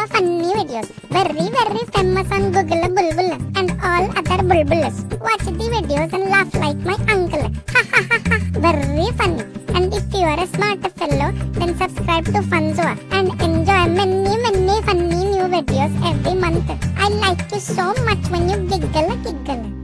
funny videos. Very famous on Google Bulbul and all other bulbuls. Watch the videos and laugh like my uncle. Ha ha ha ha. Very funny. And if you are a smart fellow, then subscribe to Funzoa and enjoy many funny new videos every month. I like you so much when you giggle.